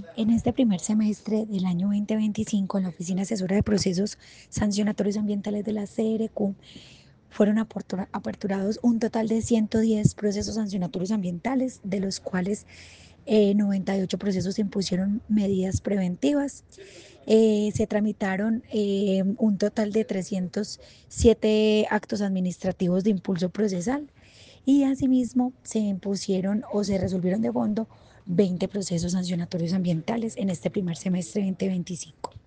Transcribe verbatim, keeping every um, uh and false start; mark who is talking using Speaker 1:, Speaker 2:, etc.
Speaker 1: En este primer semestre del año dos mil veinticinco, en la Oficina Asesora de Procesos Sancionatorios Ambientales de la C R Q, fueron aportura- aperturados un total de ciento diez procesos sancionatorios ambientales, de los cuales eh, noventa y ocho procesos impusieron medidas preventivas. Eh, se tramitaron eh, un total de trescientos siete actos administrativos de impulso procesal y asimismo se impusieron o se resolvieron de fondo veinte procesos sancionatorios ambientales en este primer semestre dos mil veinticinco.